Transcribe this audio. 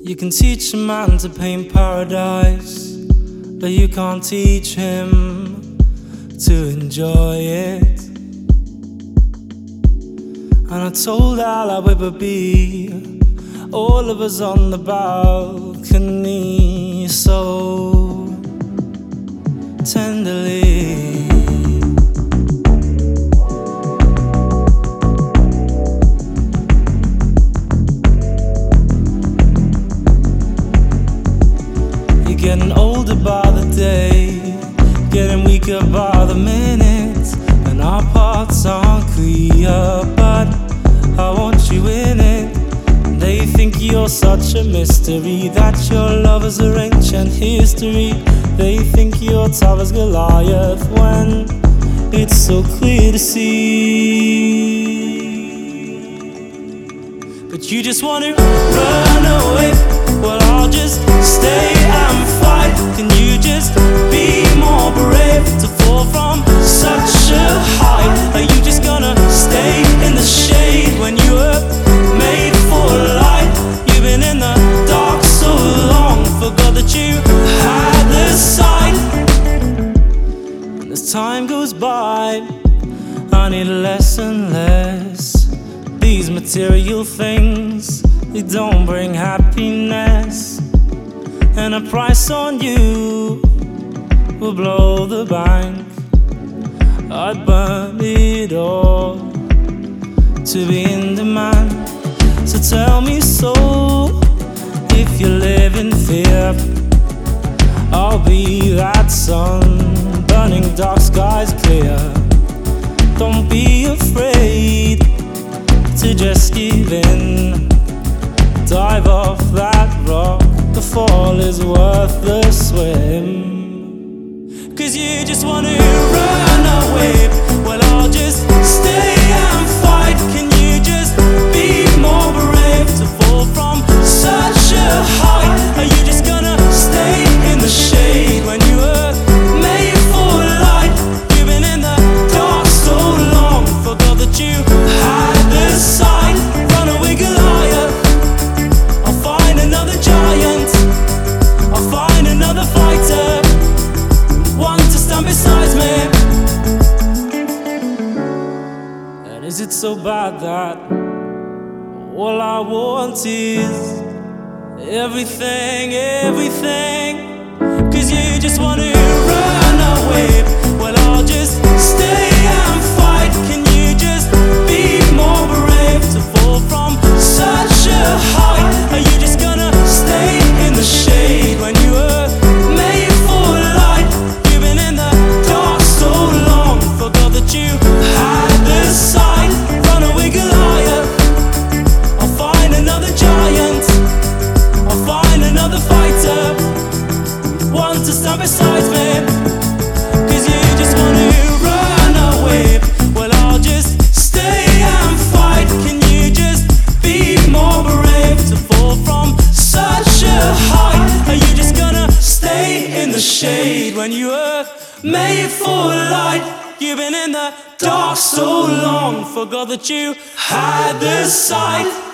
You can teach a man to paint paradise, but you can't teach him to enjoy it. And I told Al I would be all of us on the balcony so tenderly. You're getting older by the day, getting weaker by the minute, and our paths aren't clear, but I want you in it. They think you're such a mystery, that your lovers are ancient history. They think you're tough as Goliath when it's so clear to see. But you just want to run away, well I'll just stay and fight. Can you just be more brave to fall from such a height? Are you just gonna stay in the shade when you were made for light? You've been in the dark so long, forgot that you had the sight. And as time goes by, I need less and less. These material things, they don't bring happiness, and a price on you will blow the bank. I'd burn it all to be in demand. So tell me so, if you live in fear, I'll be that sun, burning dark skies clear. Don't be afraid to just give in. Dive off that rock, the fall is worth the swim. 'Cause you just want to run away, well I'll just stay and fight. Can you just be more brave to fall from such a height? Are you just gonna stay in the shade when you were made for light? You've been in the dark so long, forgot that you had the sight. Run away Goliath, I'll find another giant, I'll find another fighter, one to stand beside me. And is it so bad that all I want is everything, everything? 'Cause you just want to run away, well I'll just stay and fight. Can you just be more brave to fall from such a height? Are you just gonna stay in the shade when you were made for light? You've been in the dark so long, forgot that you had the sight. Run away Goliath, I'll find another giant, I'll find another fighter, one to stand beside me. 'Cause you just want to run away, well I'll just stay and fight. Can you just be more brave to fall from such a height? Are you just gonna stay in the shade when you were made for light? You've been in the dark so long, forgot that you had the sight.